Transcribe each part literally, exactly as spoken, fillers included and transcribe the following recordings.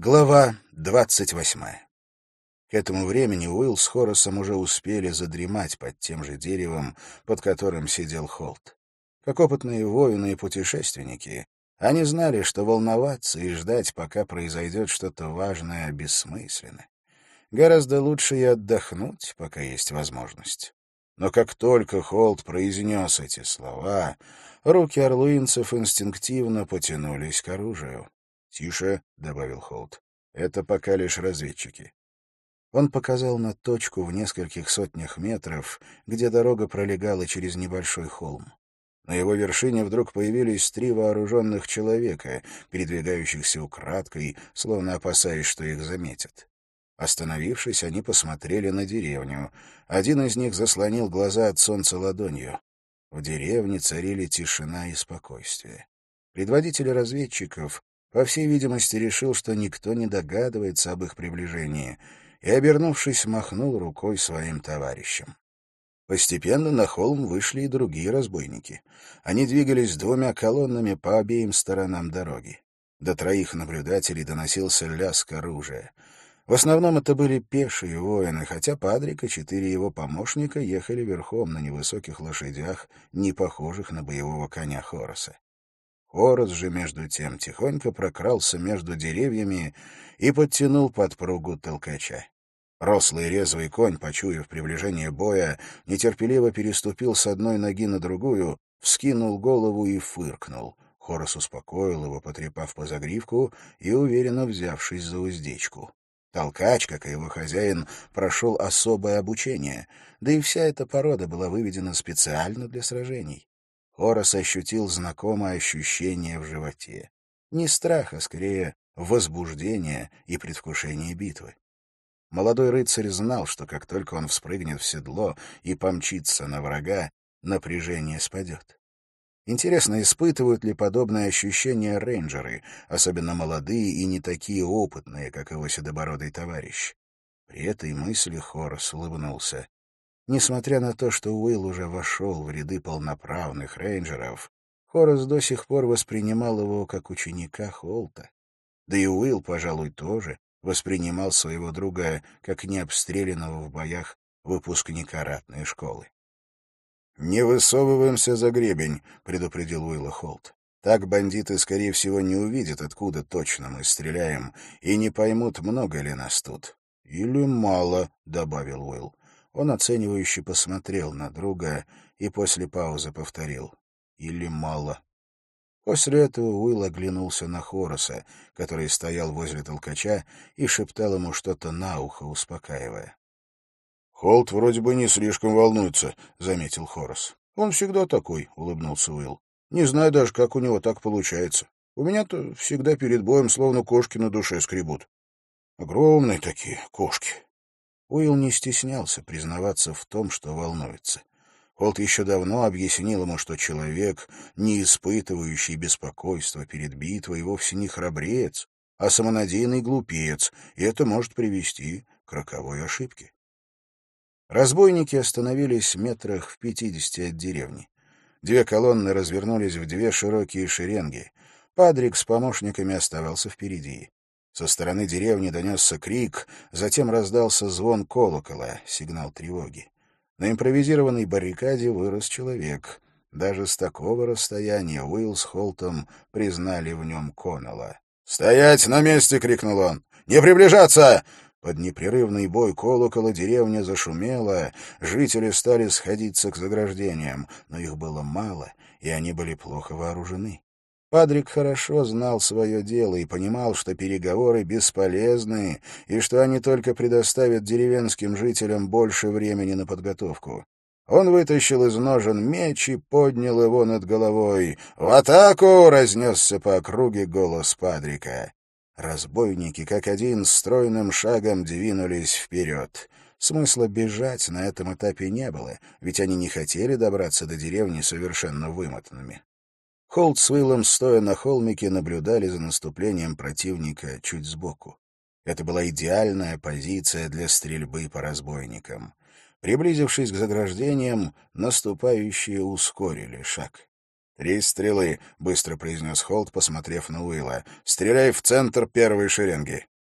Глава двадцать восьмая. К этому времени Уилл с Хорасом уже успели задремать под тем же деревом, под которым сидел Холт. Как опытные воины и путешественники, они знали, что волноваться и ждать, пока произойдет что-то важное, бессмысленно. Гораздо лучше и отдохнуть, пока есть возможность. Но как только Холт произнес эти слова, руки орлуинцев инстинктивно потянулись к оружию. «Тише», — добавил Холт, — «это пока лишь разведчики». Он показал на точку в нескольких сотнях метров, где дорога пролегала через небольшой холм. На его вершине вдруг появились три вооруженных человека, передвигающихся украдкой, словно опасаясь, что их заметят. Остановившись, они посмотрели на деревню. Один из них заслонил глаза от солнца ладонью. В деревне царили тишина и спокойствие. Предводитель разведчиков, по всей видимости, решил, что никто не догадывается об их приближении, и, обернувшись, махнул рукой своим товарищам. Постепенно на холм вышли и другие разбойники. Они двигались двумя колоннами по обеим сторонам дороги. До троих наблюдателей доносился лязг оружия. В основном это были пешие воины, хотя Падрик и четыре его помощника ехали верхом на невысоких лошадях, не похожих на боевого коня Хораса. Хорас же, между тем, тихонько прокрался между деревьями и подтянул подпругу толкача. Рослый резвый конь, почуяв приближение боя, нетерпеливо переступил с одной ноги на другую, вскинул голову и фыркнул. Хорас успокоил его, потрепав по загривку и уверенно взявшись за уздечку. Толкач, как и его хозяин, прошел особое обучение, да и вся эта порода была выведена специально для сражений. Хорас ощутил знакомое ощущение в животе. Не страх, а скорее возбуждение и предвкушение битвы. Молодой рыцарь знал, что как только он вспрыгнет в седло и помчится на врага, напряжение спадет. Интересно, испытывают ли подобное ощущение рейнджеры, особенно молодые и не такие опытные, как его седобородый товарищ? При этой мысли Хорас улыбнулся. Несмотря на то, что Уилл уже вошел в ряды полноправных рейнджеров, Хорас до сих пор воспринимал его как ученика Холта. Да и Уилл, пожалуй, тоже воспринимал своего друга как необстрелянного в боях выпускника ратной школы. «Не высовываемся за гребень», — предупредил Уилла Холт. «Так бандиты, скорее всего, не увидят, откуда точно мы стреляем, и не поймут, много ли нас тут». «Или мало», — добавил Уилл. Он оценивающе посмотрел на друга и после паузы повторил. «Или мало». После этого Уилл оглянулся на Хораса, который стоял возле толкача и шептал ему что-то на ухо, успокаивая. «Холт вроде бы не слишком волнуется», — заметил Хорас. «Он всегда такой», — улыбнулся Уилл. «Не знаю даже, как у него так получается. У меня-то всегда перед боем словно кошки на душе скребут. Огромные такие кошки». Уилл не стеснялся признаваться в том, что волнуется. Холт еще давно объяснил ему, что человек, не испытывающий беспокойства перед битвой, вовсе не храбрец, а самонадеянный глупец, и это может привести к роковой ошибке. Разбойники остановились в метрах в пятидесяти от деревни. Две колонны развернулись в две широкие шеренги. Падрик с помощниками оставался впереди. Со стороны деревни донесся крик, затем раздался звон колокола, сигнал тревоги. На импровизированной баррикаде вырос человек. Даже с такого расстояния Уилл с Холтом признали в нем Коннелла. «Стоять на месте!» — крикнул он. «Не приближаться!» Под непрерывный бой колокола деревня зашумела, жители стали сходиться к заграждениям, но их было мало, и они были плохо вооружены. Падрик хорошо знал свое дело и понимал, что переговоры бесполезны, и что они только предоставят деревенским жителям больше времени на подготовку. Он вытащил из ножен меч и поднял его над головой. «В атаку!» — разнесся по округе голос Падрика. Разбойники, как один, стройным шагом двинулись вперед. Смысла бежать на этом этапе не было, ведь они не хотели добраться до деревни совершенно вымотанными. Холт с Уиллом, стоя на холмике, наблюдали за наступлением противника чуть сбоку. Это была идеальная позиция для стрельбы по разбойникам. Приблизившись к заграждениям, наступающие ускорили шаг. «Три стрелы», — быстро произнес Холт, посмотрев на Уилла. «Стреляй в центр первой шеренги».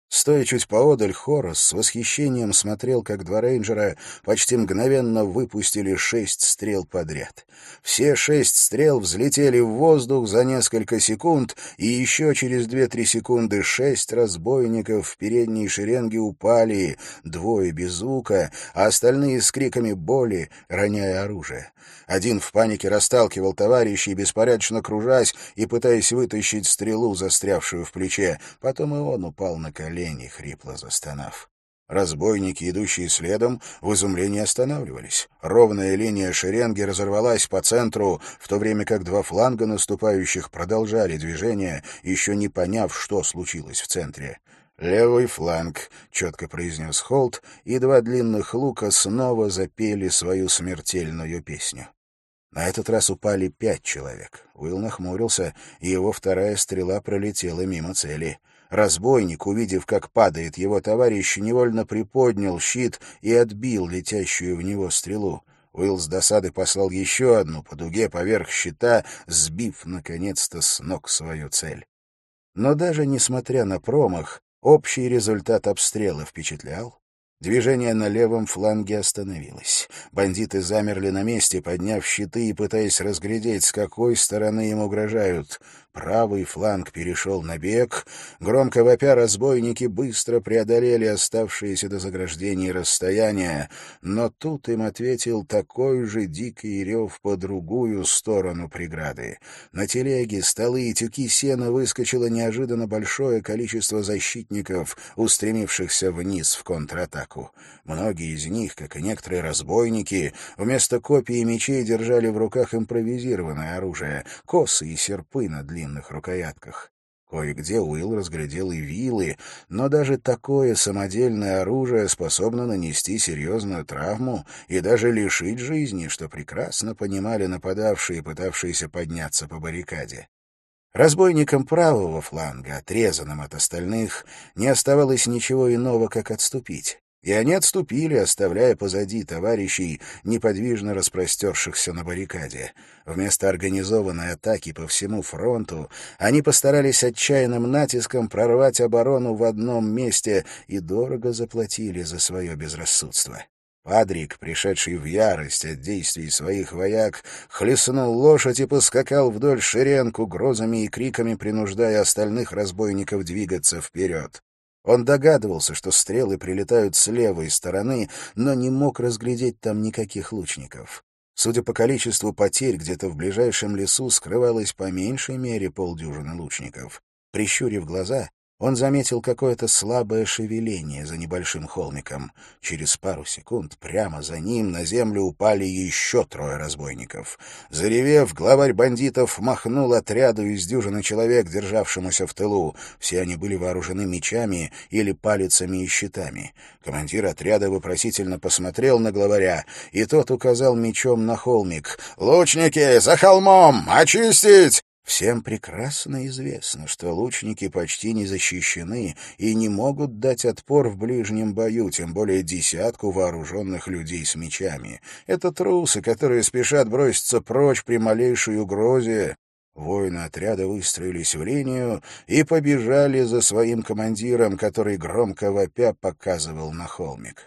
Стоя чуть поодаль, Хорас с восхищением смотрел, как два рейнджера почти мгновенно выпустили шесть стрел подряд. Все шесть стрел взлетели в воздух за несколько секунд, и еще через две-три секунды шесть разбойников в передней шеренге упали, двое без звука, а остальные с криками боли, роняя оружие. Один в панике расталкивал товарищей, беспорядочно кружась и пытаясь вытащить стрелу, застрявшую в плече. Потом и он упал на колени, хрипло застонав. Разбойники, идущие следом, в изумлении останавливались. Ровная линия шеренги разорвалась по центру, в то время как два фланга наступающих продолжали движение, еще не поняв, что случилось в центре. «Левый фланг», — четко произнес Холт, и два длинных лука снова запели свою смертельную песню. На этот раз упали пять человек. Уилл нахмурился, и его вторая стрела пролетела мимо цели. Разбойник, увидев, как падает его товарищ, невольно приподнял щит и отбил летящую в него стрелу. Уилл с досады послал еще одну по дуге поверх щита, сбив, наконец-то, с ног свою цель. Но даже несмотря на промах, общий результат обстрела впечатлял. Движение на левом фланге остановилось. Бандиты замерли на месте, подняв щиты и пытаясь разглядеть, с какой стороны им угрожают. Правый фланг перешел на бег. Громко вопя, разбойники быстро преодолели оставшиеся до заграждений расстояния, но тут им ответил такой же дикий рев по другую сторону преграды. На телеге, столы и тюки сена выскочило неожиданно большое количество защитников, устремившихся вниз в контратаку. Многие из них, как и некоторые разбойники, вместо копий и мечей держали в руках импровизированное оружие — косы и серпы на длинных рукоятках. Кое-где Уилл разглядел и вилы, но даже такое самодельное оружие способно нанести серьезную травму и даже лишить жизни, что прекрасно понимали нападавшие, пытавшиеся подняться по баррикаде. Разбойникам правого фланга, отрезанным от остальных, не оставалось ничего иного, как отступить. И они отступили, оставляя позади товарищей, неподвижно распростершихся на баррикаде. Вместо организованной атаки по всему фронту они постарались отчаянным натиском прорвать оборону в одном месте и дорого заплатили за свое безрассудство. Падрик, пришедший в ярость от действий своих вояк, хлестнул лошадь и поскакал вдоль шеренг, угрозами и криками принуждая остальных разбойников двигаться вперед. Он догадывался, что стрелы прилетают с левой стороны, но не мог разглядеть там никаких лучников. Судя по количеству потерь, где-то в ближайшем лесу скрывалось по меньшей мере полдюжины лучников. Прищурив глаза, он заметил какое-то слабое шевеление за небольшим холмиком. Через пару секунд прямо за ним на землю упали еще трое разбойников. Заревев, главарь бандитов махнул отряду из дюжины человек, державшемуся в тылу. Все они были вооружены мечами или палицами и щитами. Командир отряда вопросительно посмотрел на главаря, и тот указал мечом на холмик. «Лучники, за холмом! Очистить!» Всем прекрасно известно, что лучники почти не защищены и не могут дать отпор в ближнем бою, тем более десятку вооруженных людей с мечами. Это трусы, которые спешат броситься прочь при малейшей угрозе. Воины отряда выстроились в линию и побежали за своим командиром, который громко вопя показывал на холмик.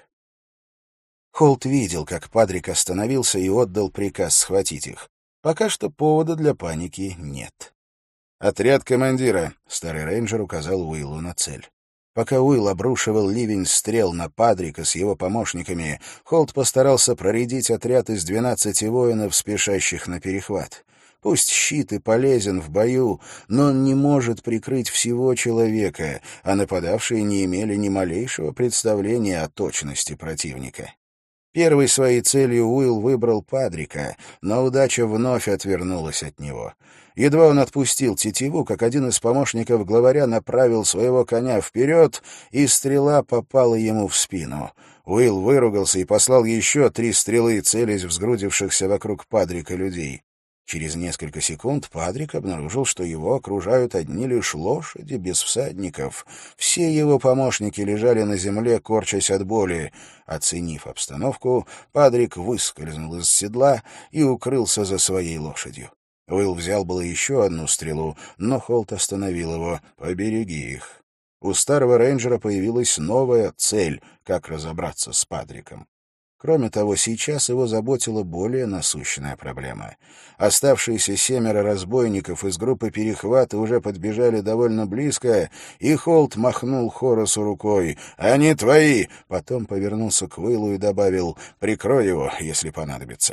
Холт видел, как Падрик остановился и отдал приказ схватить их. Пока что повода для паники нет. «Отряд командира», — старый рейнджер указал Уиллу на цель. Пока Уилл обрушивал ливень стрел на Падрика с его помощниками, Холт постарался проредить отряд из двенадцати воинов, спешащих на перехват. Пусть щит и полезен в бою, но он не может прикрыть всего человека, а нападавшие не имели ни малейшего представления о точности противника. Первой своей целью Уилл выбрал Падрика, но удача вновь отвернулась от него. Едва он отпустил тетиву, как один из помощников главаря направил своего коня вперед, и стрела попала ему в спину. Уилл выругался и послал еще три стрелы, целясь в сгрудившихся вокруг Падрика людей. Через несколько секунд Падрик обнаружил, что его окружают одни лишь лошади без всадников. Все его помощники лежали на земле, корчась от боли. Оценив обстановку, Падрик выскользнул из седла и укрылся за своей лошадью. Уилл взял было еще одну стрелу, но Холт остановил его. «Побереги их». У старого рейнджера появилась новая цель — как разобраться с Падриком. Кроме того, сейчас его заботила более насущная проблема. Оставшиеся семеро разбойников из группы перехвата уже подбежали довольно близко, и Холт махнул Хорасу рукой. «Они твои!» Потом повернулся к Уиллу и добавил: «Прикрой его, если понадобится».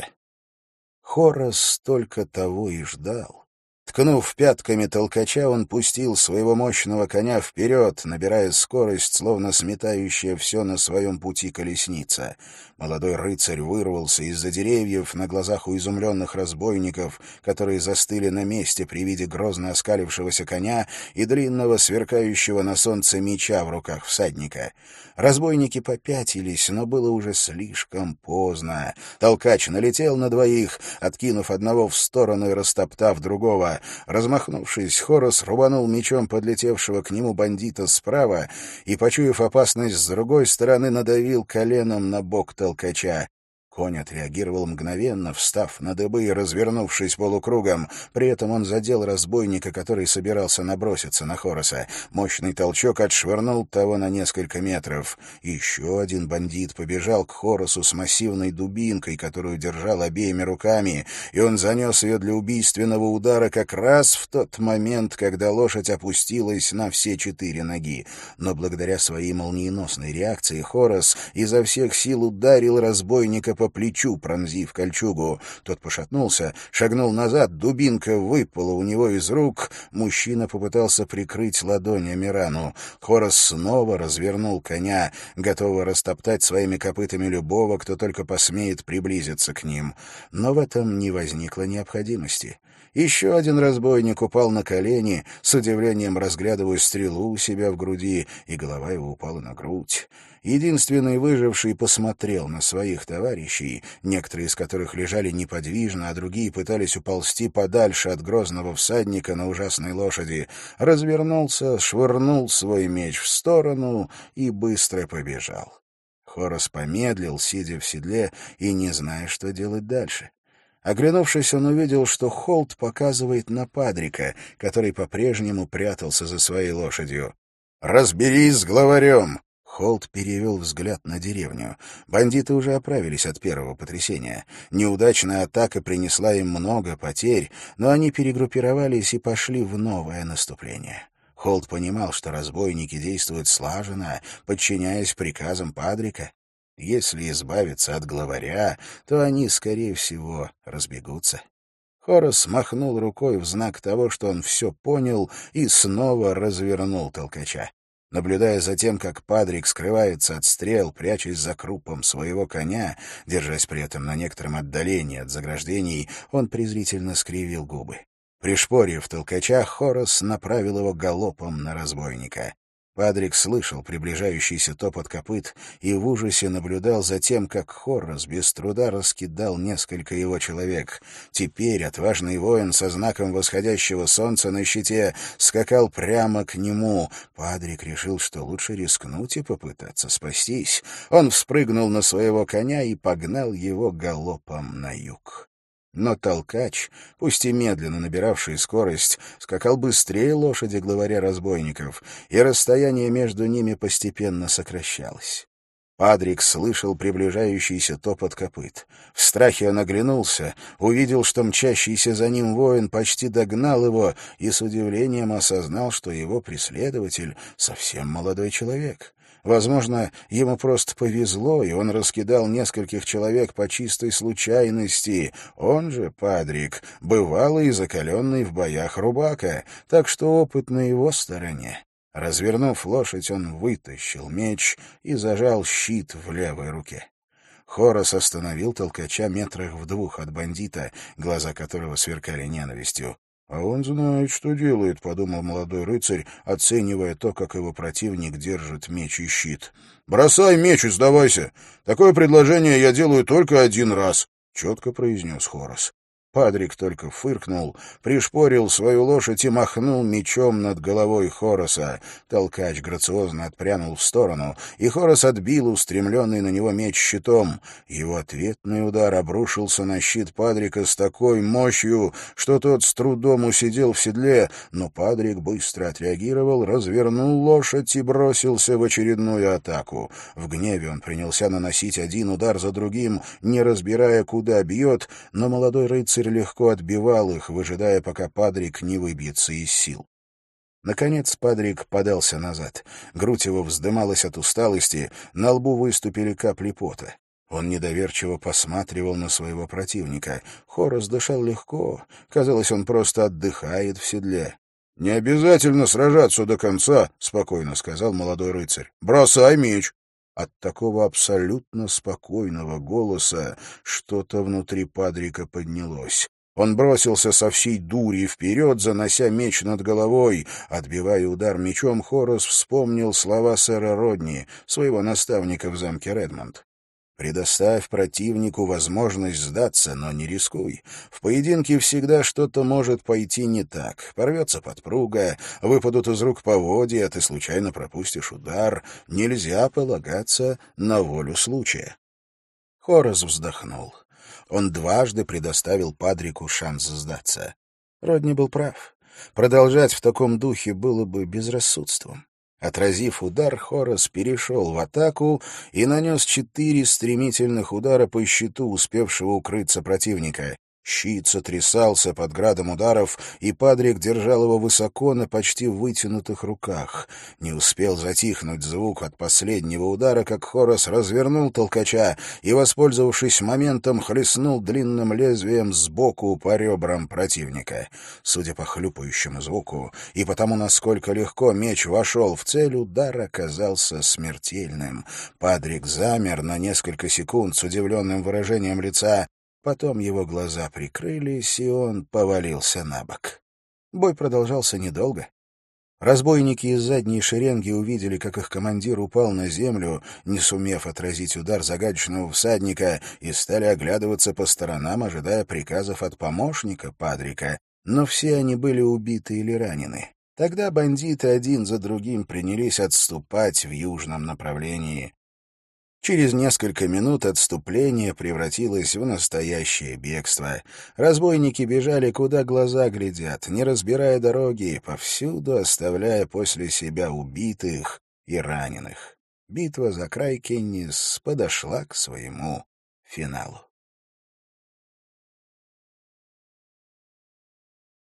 Хорас только того и ждал. Ткнув пятками толкача, он пустил своего мощного коня вперед, набирая скорость, словно сметающая все на своем пути колесница. Молодой рыцарь вырвался из-за деревьев на глазах у изумленных разбойников, которые застыли на месте при виде грозно оскалившегося коня и длинного сверкающего на солнце меча в руках всадника. Разбойники попятились, но было уже слишком поздно. Толкач налетел на двоих, откинув одного в сторону и растоптав другого. Размахнувшись, Хорас рубанул мечом подлетевшего к нему бандита справа и, почуяв опасность с другой стороны, надавил коленом на бок толкача. Конь отреагировал мгновенно, встав на дыбы и развернувшись полукругом. При этом он задел разбойника, который собирался наброситься на Хораса. Мощный толчок отшвырнул того на несколько метров. Еще один бандит побежал к Хорасу с массивной дубинкой, которую держал обеими руками, и он занес ее для убийственного удара как раз в тот момент, когда лошадь опустилась на все четыре ноги. Но благодаря своей молниеносной реакции Хорас изо всех сил ударил разбойника по по плечу, пронзив кольчугу. Тот пошатнулся, шагнул назад, дубинка выпала у него из рук. Мужчина попытался прикрыть ладонями рану. Хорас снова развернул коня, готовый растоптать своими копытами любого, кто только посмеет приблизиться к ним. Но в этом не возникло необходимости. Еще один разбойник упал на колени, с удивлением разглядывая стрелу у себя в груди, и голова его упала на грудь. Единственный выживший посмотрел на своих товарищей, некоторые из которых лежали неподвижно, а другие пытались уползти подальше от грозного всадника на ужасной лошади, развернулся, швырнул свой меч в сторону и быстро побежал. Хорас помедлил, сидя в седле и не зная, что делать дальше. Оглянувшись, он увидел, что Холт показывает на Падрика, который по-прежнему прятался за своей лошадью. «Разберись с главарем!» Холт перевел взгляд на деревню. Бандиты уже оправились от первого потрясения. Неудачная атака принесла им много потерь, но они перегруппировались и пошли в новое наступление. Холт понимал, что разбойники действуют слаженно, подчиняясь приказам Падрика. Если избавиться от главаря, то они, скорее всего, разбегутся. Хорас махнул рукой в знак того, что он все понял, и снова развернул толкача. Наблюдая за тем, как Падрик скрывается от стрел, прячась за крупом своего коня, держась при этом на некотором отдалении от заграждений, он презрительно скривил губы. Пришпорив толкача, Хорас направил его галопом на разбойника. Падрик слышал приближающийся топот копыт и в ужасе наблюдал за тем, как Хорас без труда раскидал несколько его человек. Теперь отважный воин со знаком восходящего солнца на щите скакал прямо к нему. Падрик решил, что лучше рискнуть и попытаться спастись. Он вспрыгнул на своего коня и погнал его галопом на юг. Но толкач, пусть и медленно набиравший скорость, скакал быстрее лошади главаря разбойников, и расстояние между ними постепенно сокращалось. Падрик слышал приближающийся топот копыт. В страхе он оглянулся, увидел, что мчащийся за ним воин почти догнал его, и с удивлением осознал, что его преследователь совсем молодой человек. Возможно, ему просто повезло, и он раскидал нескольких человек по чистой случайности. Он же, Падрик, бывалый и закаленный в боях рубака, так что опыт на его стороне. Развернув лошадь, он вытащил меч и зажал щит в левой руке. Хорас остановил толкача метрах в двух от бандита, глаза которого сверкали ненавистью. «А он знает, что делает», — подумал молодой рыцарь, оценивая то, как его противник держит меч и щит. «Бросай меч и сдавайся! Такое предложение я делаю только один раз», — четко произнес Хорас. Падрик только фыркнул, пришпорил свою лошадь и махнул мечом над головой Хораса. Толкач грациозно отпрянул в сторону, и Хорас отбил устремленный на него меч щитом. Его ответный удар обрушился на щит Падрика с такой мощью, что тот с трудом усидел в седле, но Падрик быстро отреагировал, развернул лошадь и бросился в очередную атаку. В гневе он принялся наносить один удар за другим, не разбирая, куда бьет, но молодой рыцарь легко отбивал их, выжидая, пока Падрик не выбьется из сил. Наконец Падрик подался назад. Грудь его вздымалась от усталости, на лбу выступили капли пота. Он недоверчиво посматривал на своего противника. Хорас дышал легко. Казалось, он просто отдыхает в седле. — Не обязательно сражаться до конца, — спокойно сказал молодой рыцарь. — Бросай меч. От такого абсолютно спокойного голоса что-то внутри Падрика поднялось. Он бросился со всей дури вперед, занося меч над головой. Отбивая удар мечом, Хорас вспомнил слова сэра Родни, своего наставника в замке Редмонд. «Предоставь противнику возможность сдаться, но не рискуй. В поединке всегда что-то может пойти не так. Порвется подпруга, выпадут из рук поводья, ты случайно пропустишь удар. Нельзя полагаться на волю случая». Хорас вздохнул. Он дважды предоставил Падрику шанс сдаться. Родни был прав. Продолжать в таком духе было бы безрассудством. Отразив удар, Хорас перешел в атаку и нанес четыре стремительных удара по щиту успевшего укрыться противника. Щит сотрясался под градом ударов, и Падрик держал его высоко на почти вытянутых руках. Не успел затихнуть звук от последнего удара, как Хорас развернул толкача и, воспользовавшись моментом, хлестнул длинным лезвием сбоку по ребрам противника. Судя по хлюпающему звуку и потому, насколько легко меч вошел в цель, удар оказался смертельным. Падрик замер на несколько секунд с удивленным выражением лица. Потом его глаза прикрылись, и он повалился на бок. Бой продолжался недолго. Разбойники из задней шеренги увидели, как их командир упал на землю, не сумев отразить удар загадочного всадника, и стали оглядываться по сторонам, ожидая приказов от помощника Падрика. Но все они были убиты или ранены. Тогда бандиты один за другим принялись отступать в южном направлении. Через несколько минут отступление превратилось в настоящее бегство. Разбойники бежали, куда глаза глядят, не разбирая дороги, повсюду оставляя после себя убитых и раненых. Битва за край Кеннис подошла к своему финалу.